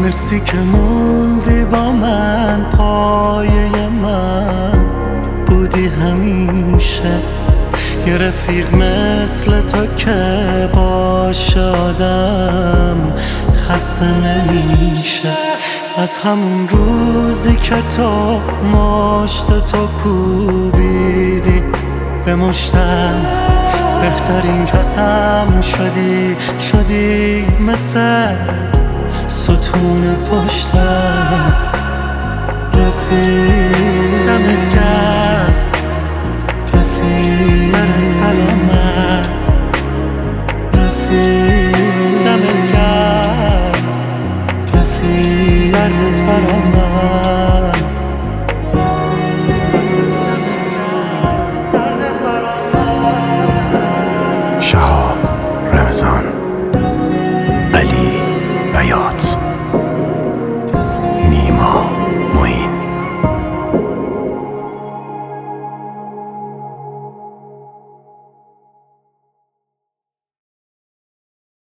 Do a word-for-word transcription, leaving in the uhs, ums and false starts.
مرسی که موندی با من، پایه من بودی همیشه. یه رفیق مثل تو که باشه آدم خسته نمیشه. از همون روزی که تو مشت تو کوبیدی به مشتم، بهترین کسم شدی. شدی مثل ستون پشتم رفیق.